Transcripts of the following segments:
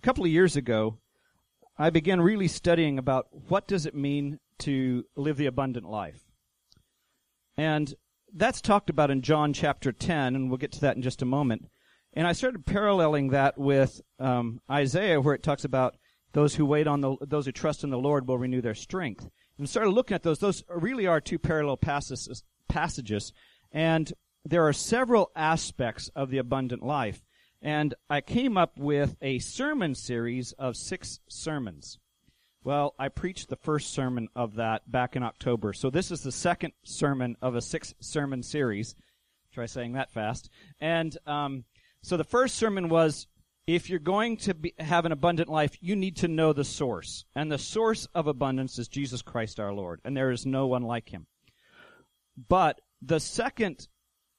couple of years ago, I began really studying about what does it mean to live the abundant life. And that's talked about in John chapter 10, and we'll get to that in just a moment. And I started paralleling that with Isaiah, where it talks about those who trust in the Lord will renew their strength. And started looking at those. Those really are two parallel passages. And there are several aspects of the abundant life. And I came up with a sermon series of 6 sermons. Well, I preached the first sermon of that back in October. So this is the second sermon of a 6-sermon series. Try saying that fast. And so the first sermon was, if you're going to have an abundant life, you need to know the source. And the source of abundance is Jesus Christ our Lord. And there is no one like him. But the second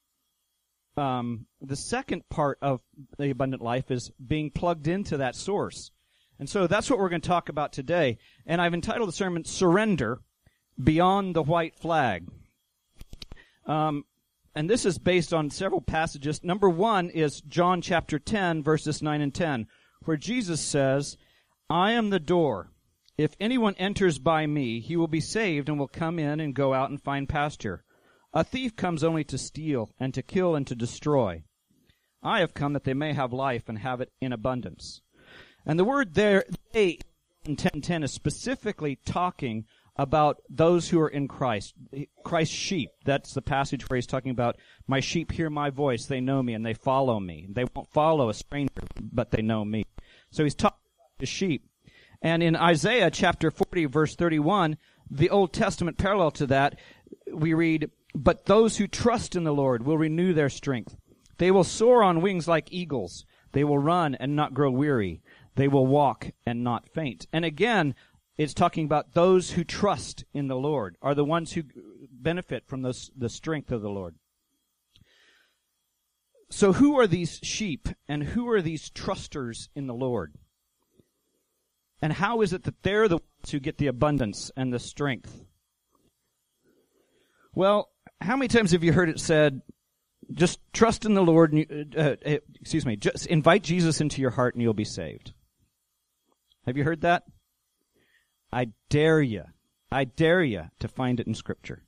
part of the abundant life is being plugged into that source. And so that's what we're going to talk about today. And I've entitled the sermon, Surrender Beyond the White Flag. And this is based on several passages. Number 1 is John chapter 10, verses 9 and 10, where Jesus says, I am the door. If anyone enters by me, he will be saved and will come in and go out and find pasture. A thief comes only to steal and to kill and to destroy. I have come that they may have life and have it in abundance. And the word there, they, in 10:10, is specifically talking about those who are in Christ, Christ's sheep. That's the passage where he's talking about, my sheep hear my voice, they know me, and they follow me. They won't follow a stranger, but they know me. So he's talking about the sheep. And in Isaiah chapter 40, verse 31, the Old Testament parallel to that, we read, but those who trust in the Lord will renew their strength. They will soar on wings like eagles. They will run and not grow weary. They will walk and not faint. And again, it's talking about those who trust in the Lord are the ones who benefit from the strength of the Lord. So who are these sheep and who are these trusters in the Lord? And how is it that they're the ones who get the abundance and the strength? Well, how many times have you heard it said, just trust in the Lord, just invite Jesus into your heart and you'll be saved? Have you heard that? I dare you to find it in Scripture.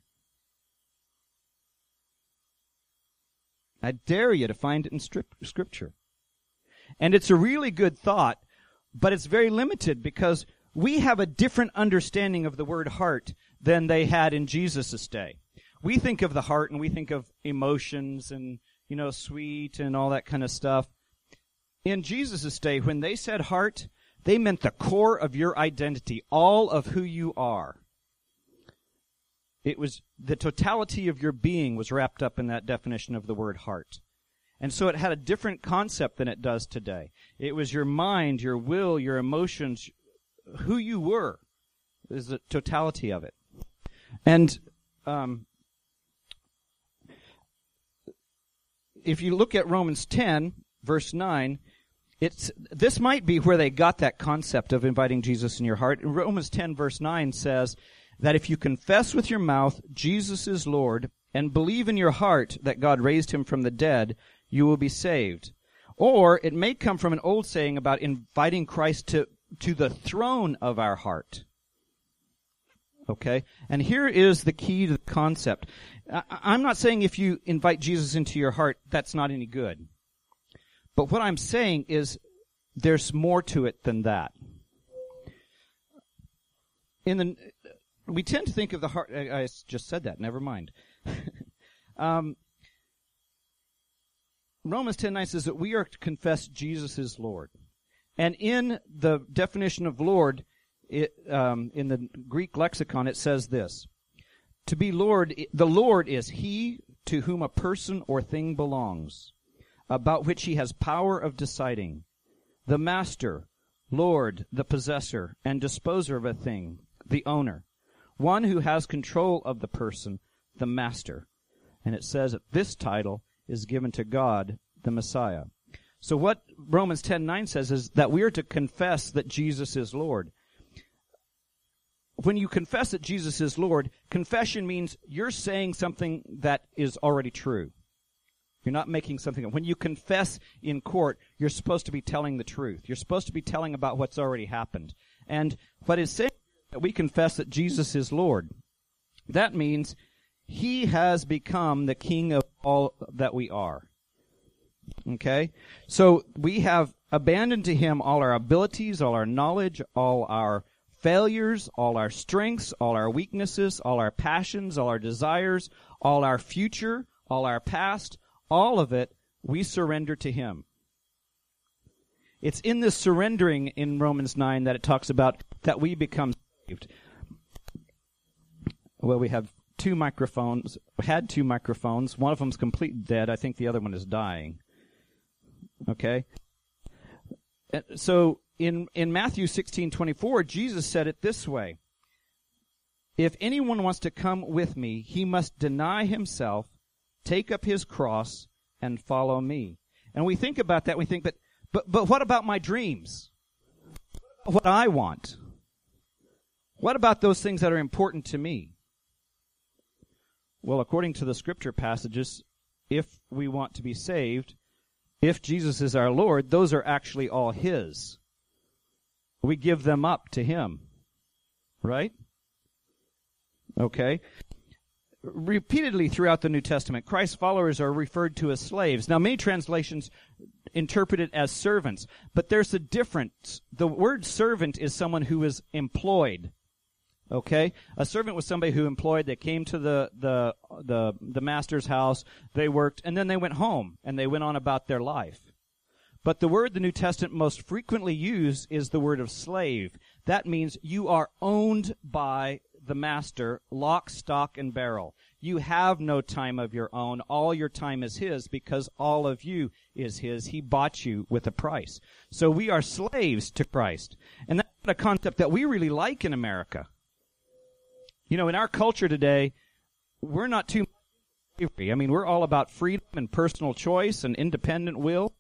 I dare you to find it in Scripture. And it's a really good thought, but it's very limited because we have a different understanding of the word heart than they had in Jesus' day. We think of the heart and we think of emotions and, sweet and all that kind of stuff. In Jesus' day, when they said heart, they meant the core of your identity, all of who you are. It was the totality of your being was wrapped up in that definition of the word heart. And so it had a different concept than it does today. It was your mind, your will, your emotions, who you were is the totality of it. And if you look at Romans 10, verse 9, this might be where they got that concept of inviting Jesus in your heart. Romans 10, verse 9 says that if you confess with your mouth Jesus is Lord and believe in your heart that God raised him from the dead, you will be saved. Or it may come from an old saying about inviting Christ to the throne of our heart. Okay? And here is the key to the concept. I'm not saying if you invite Jesus into your heart, that's not any good. But what I'm saying is there's more to it than that. We tend to think of the heart. I just said that. Never mind. Romans 10:9 says that we are to confess Jesus is Lord. And in the definition of Lord, in the Greek lexicon, it says this. To be Lord, the Lord is he to whom a person or thing belongs, about which he has power of deciding. The master, Lord, the possessor and disposer of a thing, the owner. One who has control of the person, the master. And it says that this title is given to God, the Messiah. So what Romans 10:9 says is that we are to confess that Jesus is Lord. When you confess that Jesus is Lord, confession means you're saying something that is already true. You're not making something up. When you confess in court, you're supposed to be telling the truth. You're supposed to be telling about what's already happened. And what is saying that we confess that Jesus is Lord. That means he has become the king of all that we are. Okay? So we have abandoned to him all our abilities, all our knowledge, all our failures, all our strengths, all our weaknesses, all our passions, all our desires, all our future, all our past, all of it, we surrender to him. It's in this surrendering in Romans 9 that it talks about that we become saved. Well, we have two microphones. We had two microphones. One of them's completely dead. I think the other one is dying. Okay? So in Matthew 16:24, Jesus said it this way. If anyone wants to come with me, he must deny himself, take up his cross, and follow me. And we think about that, we think, but what about my dreams? What I want? What about those things that are important to me? Well, according to the scripture passages, if we want to be saved, if Jesus is our Lord, those are actually all his. We give them up to him. Right? Okay. Repeatedly throughout the New Testament, Christ's followers are referred to as slaves. Now, many translations interpret it as servants, but there's a difference. The word servant is someone who is employed. Okay? A servant was somebody who employed, they came to the master's house, they worked, and then they went home, and they went on about their life. But the word the New Testament most frequently used is the word of slave. That means you are owned by the master, lock, stock, and barrel. You have no time of your own. All your time is his because all of you is his. He bought you with a price. So we are slaves to Christ. And that's a concept that we really like in America. You know, in our culture today, we're not too slavery. I mean, we're all about freedom and personal choice and independent will.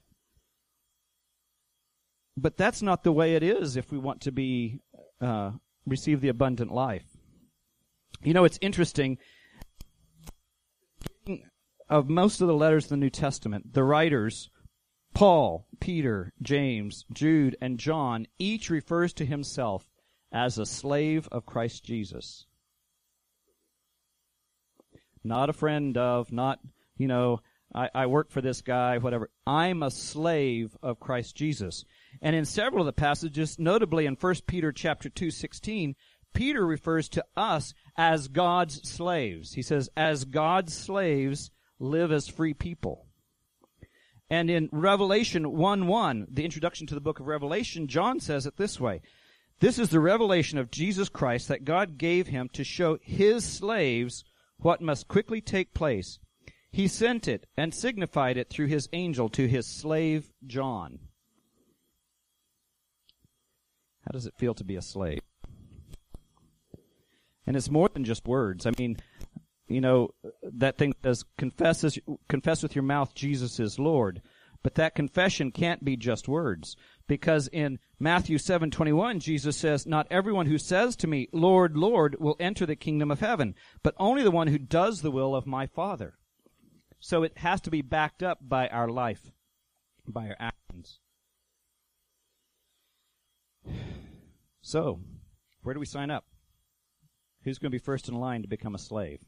But that's not the way it is if we want to be receive the abundant life. You know, it's interesting. Of most of the letters of the New Testament, the writers, Paul, Peter, James, Jude, and John, each refers to himself as a slave of Christ Jesus. Not a friend of, not, you know, I work for this guy, whatever. I'm a slave of Christ Jesus. And in several of the passages, notably in 1 Peter chapter 2:16, Peter refers to us as God's slaves. He says, as God's slaves, live as free people. And in Revelation 1:1, the introduction to the book of Revelation, John says it this way. This is the revelation of Jesus Christ that God gave him to show his slaves what must quickly take place. He sent it and signified it through his angel to his slave John. How does it feel to be a slave? And it's more than just words. I mean, you know, that thing says, confess with your mouth Jesus is Lord. But that confession can't be just words. Because in Matthew 7:21, Jesus says, not everyone who says to me, Lord, Lord, will enter the kingdom of heaven, but only the one who does the will of my Father. So it has to be backed up by our life, by our actions. So, where do we sign up? Who's going to be first in line to become a slave?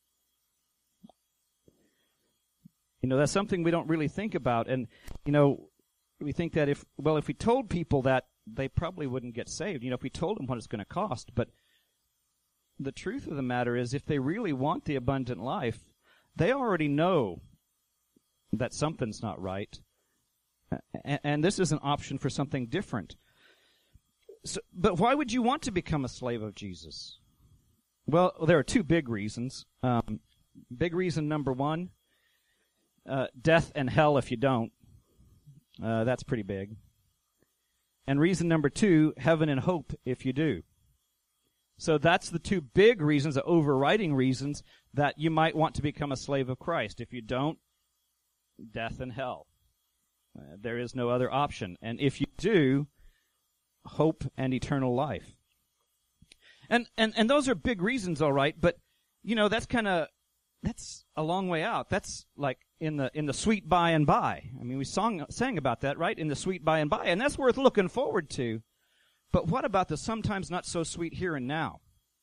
You know, that's something we don't really think about. And, you know, we think that if we told people that, they probably wouldn't get saved. You know, if we told them what it's going to cost. But the truth of the matter is, if they really want the abundant life, they already know that something's not right. And this is an option for something different. So, but why would you want to become a slave of Jesus? Well, there are two big reasons. Big reason number one, death and hell if you don't. That's pretty big. And reason number two, heaven and hope if you do. So that's the two big reasons, the overriding reasons, that you might want to become a slave of Christ. If you don't, death and hell. There is no other option. And if you do, hope and eternal life. And those are big reasons, all right, but, you know, that's kind of that's a long way out. That's like in the sweet by and by. I mean, we sang about that, right? In the sweet by and by, and that's worth looking forward to. But what about the sometimes not so sweet here and now?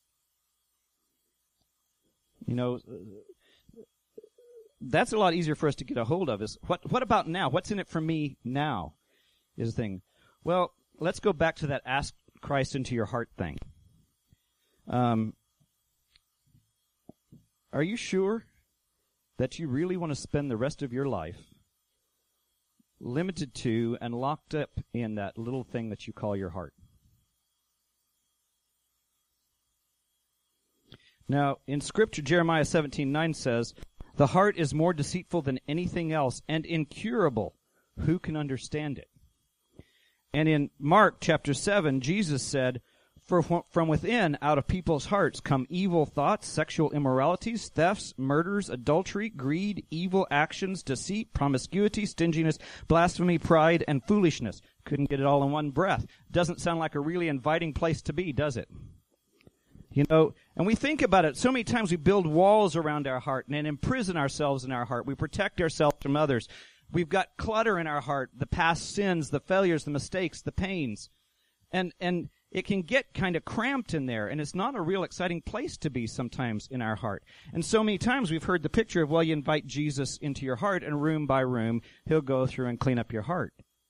You know, that's a lot easier for us to get a hold of. Is what about now? What's in it for me now? Is the thing. Well, let's go back to that ask Christ into your heart thing. Are you sure that you really want to spend the rest of your life limited to and locked up in that little thing that you call your heart? Now, in Scripture, Jeremiah 17:9 says, "The heart is more deceitful than anything else and incurable. Who can understand it?" And in Mark chapter 7, Jesus said, "For from within, out of people's hearts, come evil thoughts, sexual immoralities, thefts, murders, adultery, greed, evil actions, deceit, promiscuity, stinginess, blasphemy, pride, and foolishness." Couldn't get it all in one breath. Doesn't sound like a really inviting place to be, does it? You know, and we think about it. So many times we build walls around our heart and imprison ourselves in our heart. We protect ourselves from others. We've got clutter in our heart, the past sins, the failures, the mistakes, the pains. And it can get kind of cramped in there, and it's not a real exciting place to be sometimes in our heart. And so many times we've heard the picture of, well, you invite Jesus into your heart, and room by room, he'll go through and clean up your heart.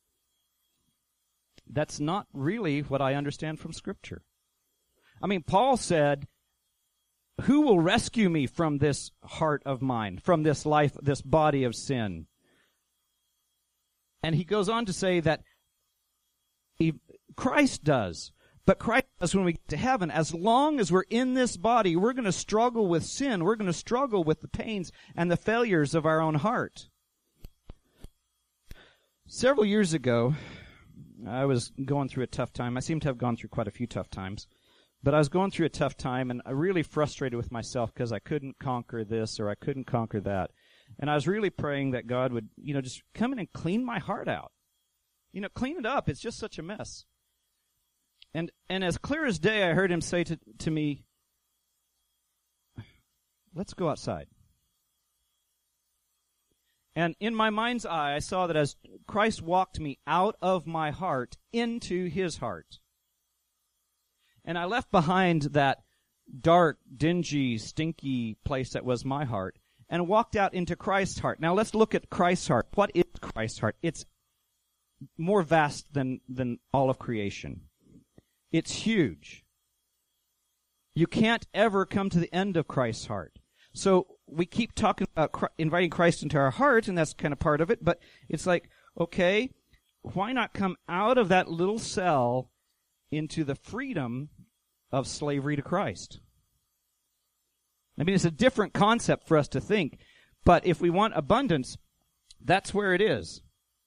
That's not really what I understand from Scripture. I mean, Paul said, "Who will rescue me from this heart of mine, from this life, this body of sin?" And he goes on to say that Christ does. But Christ does when we get to heaven. As long as we're in this body, we're going to struggle with sin. We're going to struggle with the pains and the failures of our own heart. Several years ago, I was going through a tough time. I seem to have gone through quite a few tough times. But I was going through a tough time, and I really frustrated with myself because I couldn't conquer this or I couldn't conquer that. And I was really praying that God would, just come in and clean my heart out. Clean it up. It's just such a mess. And as clear as day, I heard him say to me, "Let's go outside." And in my mind's eye, I saw that as Christ walked me out of my heart into his heart. And I left behind that dark, dingy, stinky place that was my heart and walked out into Christ's heart. Now let's look at Christ's heart. What is Christ's heart? It's more vast than all of creation. It's huge. You can't ever come to the end of Christ's heart. So we keep talking about inviting Christ into our heart, and that's kind of part of it, but it's like, okay, why not come out of that little cell into the freedom of slavery to Christ? I mean, it's a different concept for us to think, but if we want abundance, that's where it is.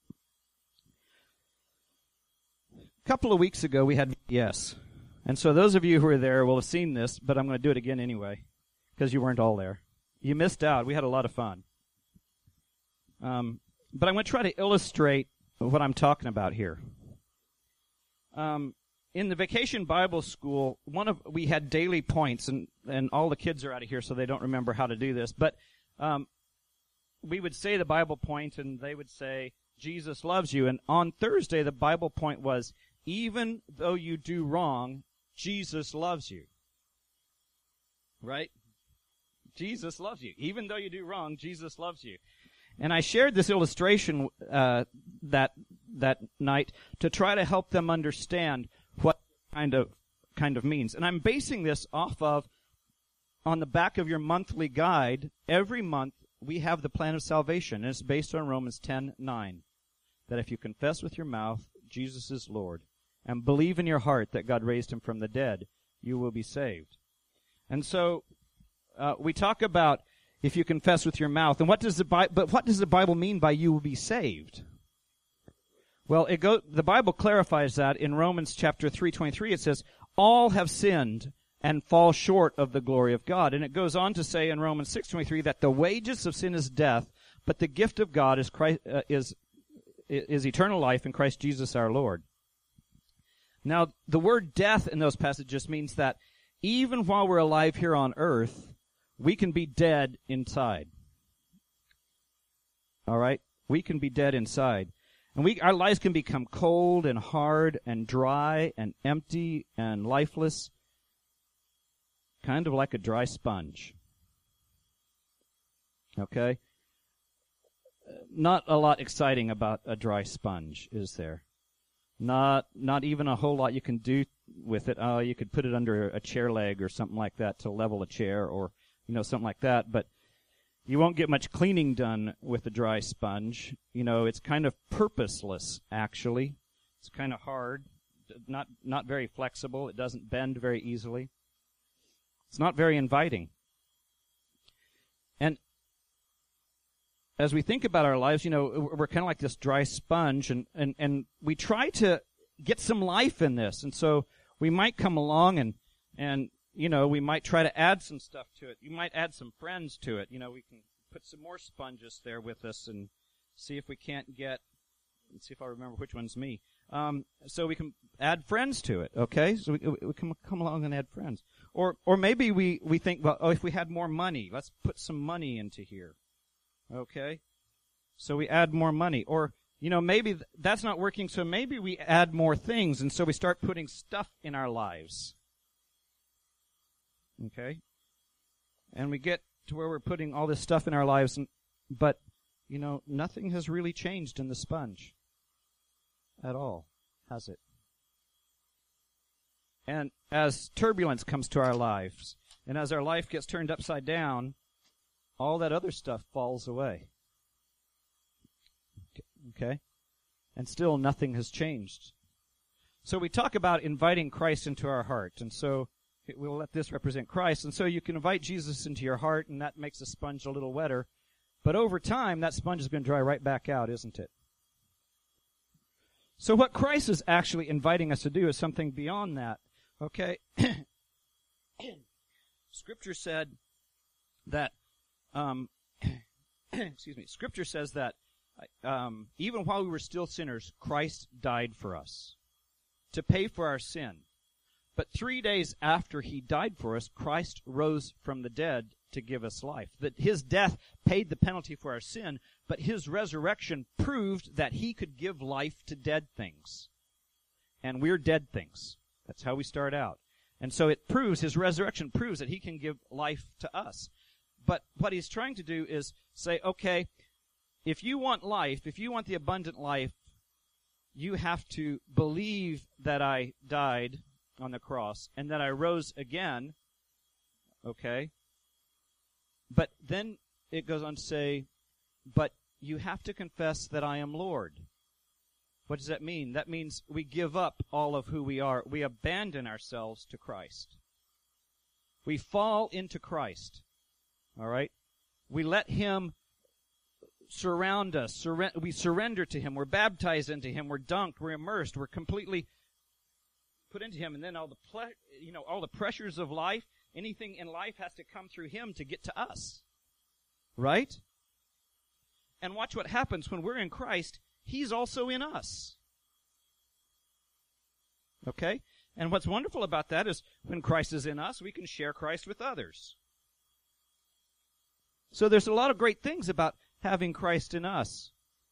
A couple of weeks ago, we had VBS. And so those of you who were there will have seen this, but I'm going to do it again anyway, because you weren't all there. You missed out. We had a lot of fun. But I'm going to try to illustrate what I'm talking about here. In the Vacation Bible School, we had daily points, and all the kids are out of here, so they don't remember how to do this. But we would say the Bible point, and they would say, "Jesus loves you." And on Thursday, the Bible point was, "Even though you do wrong, Jesus loves you." Right? Jesus loves you. Even though you do wrong, Jesus loves you. And I shared this illustration that night to try to help them understand what kind of means. And I'm basing this off of, on the back of your monthly guide, every month we have the plan of salvation. And it's based on Romans 10:9. That if you confess with your mouth Jesus is Lord and believe in your heart that God raised him from the dead, you will be saved. And so we talk about if you confess with your mouth, and what does the Bible mean by you will be saved? Well, the Bible clarifies that in Romans chapter 3:23. It says, "All have sinned and fall short of the glory of God." And it goes on to say in Romans 6:23 that the wages of sin is death, but the gift of God is eternal life in Christ Jesus our Lord. Now, the word death in those passages means that even while we're alive here on earth, we can be dead inside. All right? We can be dead inside. And our lives can become cold and hard and dry and empty and lifeless, kind of like a dry sponge. Okay? Not a lot exciting about a dry sponge, is there? Not even a whole lot you can do with it. You could put it under a chair leg or something like that to level a chair, or something like that. But you won't get much cleaning done with a dry sponge. It's kind of purposeless, actually. It's kind of hard, not very flexible. It doesn't bend very easily. It's not very inviting. And as we think about our lives, we're kind of like this dry sponge, and we try to get some life in this. And so we might come along and we might try to add some stuff to it. You might add some friends to it. We can put some more sponges there with us and see if we can't let's see if I remember which one's me. So we can add friends to it, okay? So we can come along and add friends. Or maybe we think, well, if we had more money, let's put some money into here. Okay? So we add more money. Or, maybe that's not working, so maybe we add more things, and so we start putting stuff in our lives. Okay? And we get to where we're putting all this stuff in our lives, but, nothing has really changed in the sponge at all, has it? And as turbulence comes to our lives, and as our life gets turned upside down, all that other stuff falls away. Okay? And still nothing has changed. So we talk about inviting Christ into our heart, and so we'll let this represent Christ. And so you can invite Jesus into your heart, and that makes the sponge a little wetter. But over time, that sponge is going to dry right back out, isn't it? So what Christ is actually inviting us to do is something beyond that. Okay? Scripture said that, Scripture says that even while we were still sinners, Christ died for us to pay for our sin. But 3 days after he died for us, Christ rose from the dead to give us life. That his death paid the penalty for our sin, but his resurrection proved that he could give life to dead things. And we're dead things. That's how we start out. And so his resurrection proves that he can give life to us. But what he's trying to do is say, okay, if you want life, if you want the abundant life, you have to believe that I died on the cross and that I rose again, okay? But then it goes on to say, but you have to confess that I am Lord. What does that mean? That means we give up all of who we are. We abandon ourselves to Christ. We fall into Christ. All right? We let him surround us. We surrender to him. We're baptized into him. We're dunked. We're immersed. We're completely put into him. And then all the pressures of life, anything in life has to come through him to get to us. Right? And watch what happens when we're in Christ. He's also in us. Okay? And what's wonderful about that is when Christ is in us, we can share Christ with others. So there's a lot of great things about having Christ in us.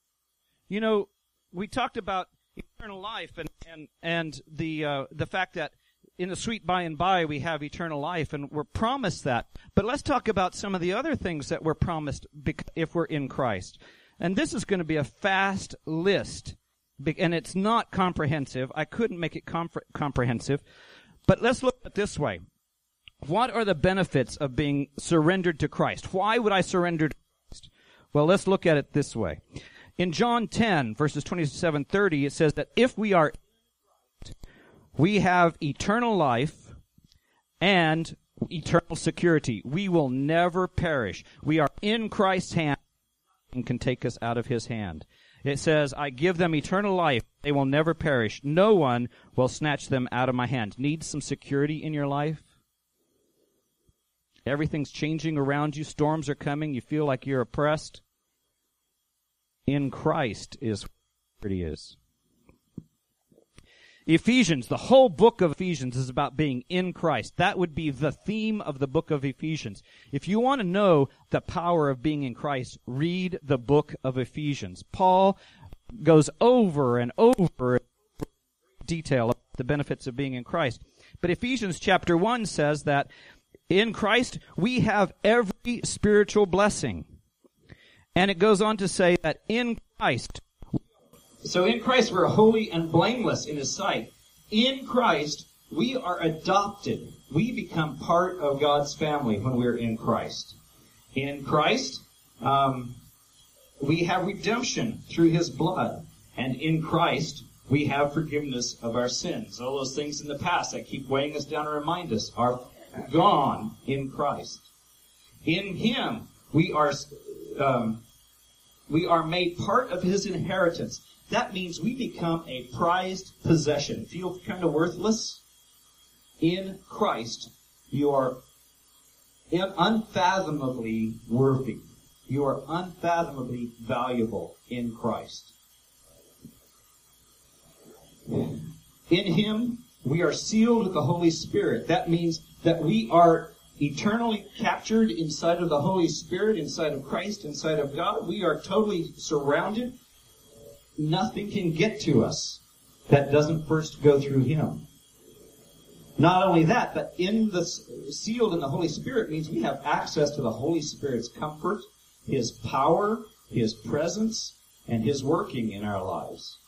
We talked about eternal life and the fact that in the sweet by and by we have eternal life, and we're promised that. But let's talk about some of the other things that we're promised if we're in Christ. And this is going to be a fast list, and it's not comprehensive. I couldn't make it comprehensive. But let's look at it this way. What are the benefits of being surrendered to Christ? Why would I surrender to Christ? Well, let's look at it this way. In John 10, verses 27-30, it says that if we are in Christ, we have eternal life and eternal security. We will never perish. We are in Christ's hand and can take us out of his hand. It says, I give them eternal life. They will never perish. No one will snatch them out of my hand. Need some security in your life? Everything's changing around you. Storms are coming. You feel like you're oppressed. In Christ is where it is. Ephesians, the whole book of Ephesians is about being in Christ. That would be the theme of the book of Ephesians. If you want to know the power of being in Christ, read the book of Ephesians. Paul goes over and over in detail about the benefits of being in Christ. But Ephesians chapter 1 says that in Christ we have every spiritual blessing. And it goes on to say that in Christ, so in Christ we're holy and blameless in His sight. In Christ we are adopted. We become part of God's family when we're in Christ. In Christ, we have redemption through His blood. And in Christ, we have forgiveness of our sins. All those things in the past that keep weighing us down and remind us are gone in Christ. In Him, we are made part of His inheritance. That means we become a prized possession. Feel kind of worthless? In Christ, you are unfathomably worthy. You are unfathomably valuable in Christ. In Him, we are sealed with the Holy Spirit. That means that we are eternally captured inside of the Holy Spirit, inside of Christ, inside of God. We are totally surrounded. Nothing can get to us that doesn't first go through Him. Not only that, but sealed in the Holy Spirit means we have access to the Holy Spirit's comfort, His power, His presence, and His working in our lives.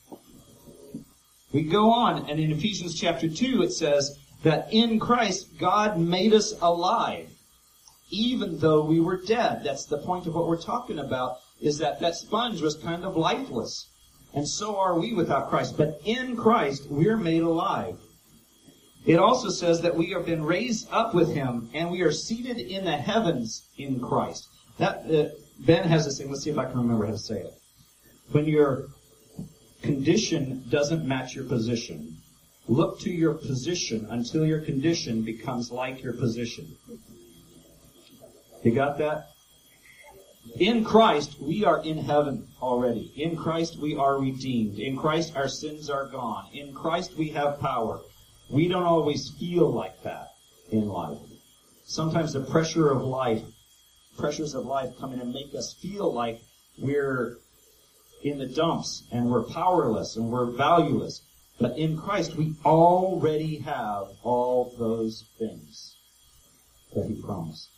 We go on, and in Ephesians chapter 2 it says that in Christ God made us alive, even though we were dead. That's the point of what we're talking about, is that sponge was kind of lifeless. And so are we without Christ. But in Christ, we're made alive. It also says that we have been raised up with Him, and we are seated in the heavens in Christ. Ben has this thing. Let's see if I can remember how to say it. When your condition doesn't match your position, look to your position until your condition becomes like your position. You got that? In Christ, we are in heaven already. In Christ, we are redeemed. In Christ, our sins are gone. In Christ, we have power. We don't always feel like that in life. Sometimes the pressures of life come in and make us feel like we're in the dumps and we're powerless and we're valueless. But in Christ, we already have all those things that He promised.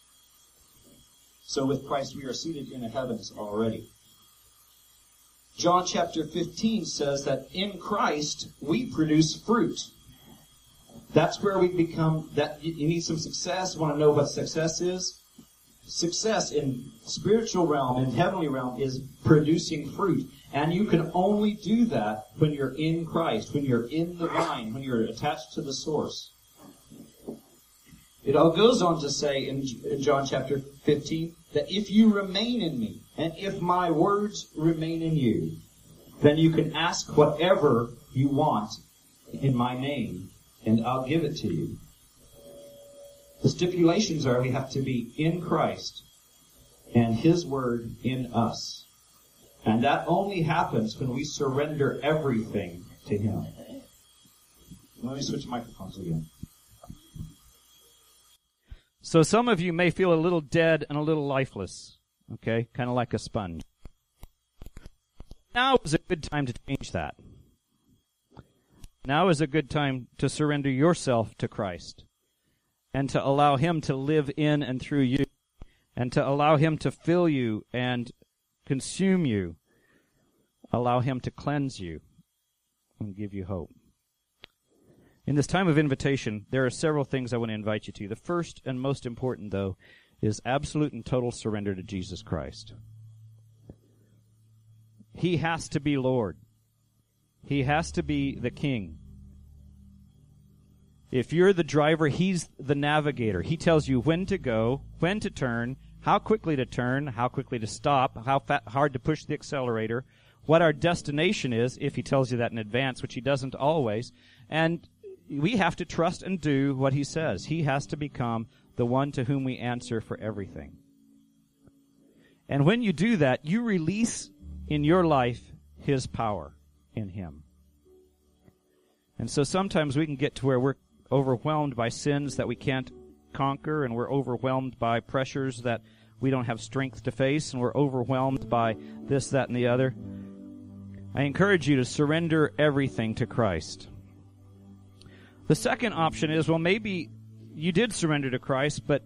So with Christ, we are seated in the heavens already. John chapter 15 says that in Christ, we produce fruit. That's where we become, that you need some success. Want to know what success is? Success in spiritual realm, in heavenly realm, is producing fruit. And you can only do that when you're in Christ, when you're in the vine, when you're attached to the source. It all goes on to say in John chapter 15 that if you remain in me, and if my words remain in you, then you can ask whatever you want in my name, and I'll give it to you. The stipulations are we have to be in Christ and His Word in us. And that only happens when we surrender everything to Him. Let me switch microphones again. So some of you may feel a little dead and a little lifeless, okay? Kind of like a sponge. Now is a good time to change that. Now is a good time to surrender yourself to Christ and to allow Him to live in and through you and to allow Him to fill you and consume you. Allow Him to cleanse you and give you hope. In this time of invitation, there are several things I want to invite you to. The first and most important, though, is absolute and total surrender to Jesus Christ. He has to be Lord. He has to be the King. If you're the driver, He's the navigator. He tells you when to go, when to turn, how quickly to stop, how hard to push the accelerator, what our destination is, if He tells you that in advance, which He doesn't always. And we have to trust and do what He says. He has to become the one to whom we answer for everything. And when you do that, you release in your life His power in Him. And so sometimes we can get to where we're overwhelmed by sins that we can't conquer, and we're overwhelmed by pressures that we don't have strength to face, and we're overwhelmed by this, that, and the other. I encourage you to surrender everything to Christ. The second option is, well, maybe you did surrender to Christ, but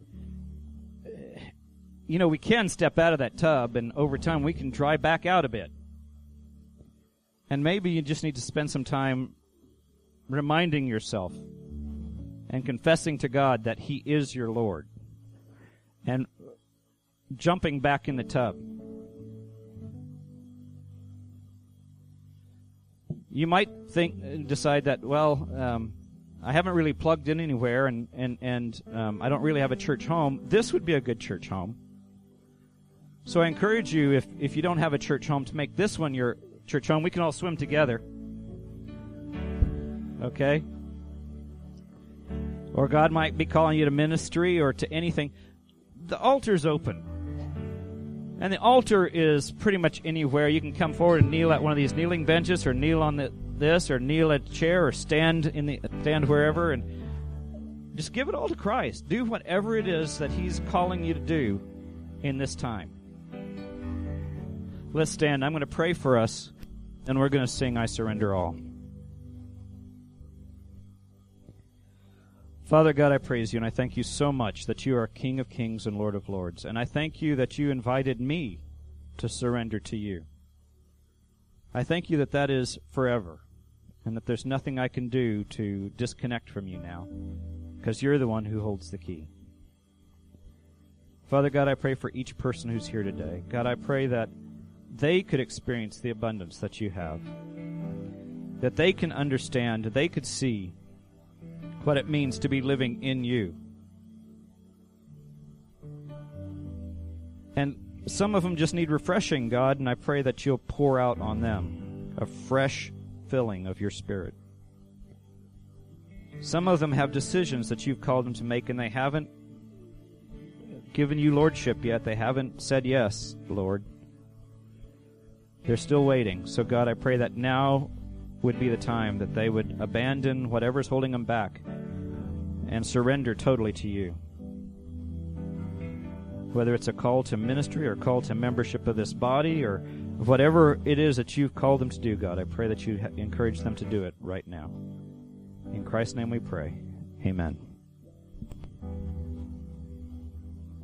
we can step out of that tub, and over time we can dry back out a bit. And maybe you just need to spend some time reminding yourself and confessing to God that He is your Lord, and jumping back in the tub. You might decide that, I haven't really plugged in anywhere, and I don't really have a church home. This would be a good church home. So I encourage you, if you don't have a church home, to make this one your church home. We can all swim together. Okay? Or God might be calling you to ministry or to anything. The altar's open. And the altar is pretty much anywhere. You can come forward and kneel at one of these kneeling benches, or kneel on this, or kneel at a chair, or stand wherever, and just give it all to Christ. Do whatever it is that He's calling you to do in this time. Let's stand. I'm going to pray for us, and we're going to sing I Surrender All. Father God, I praise you, and I thank you so much that you are King of Kings and Lord of Lords. And I thank you that you invited me to surrender to you. I thank you that that is forever, and that there's nothing I can do to disconnect from you now, because you're the one who holds the key. Father God, I pray for each person who's here today. God, I pray that they could experience the abundance that you have, that they can understand, they could see what it means to be living in you. And some of them just need refreshing, God, and I pray that you'll pour out on them a fresh filling of your Spirit. Some of them have decisions that you've called them to make, and they haven't given you lordship yet. They haven't said yes, Lord. They're still waiting. So, God, I pray that now would be the time that they would abandon whatever's holding them back and surrender totally to you. Whether it's a call to ministry or a call to membership of this body or whatever it is that you've called them to do, God, I pray that you encourage them to do it right now. In Christ's name we pray. Amen.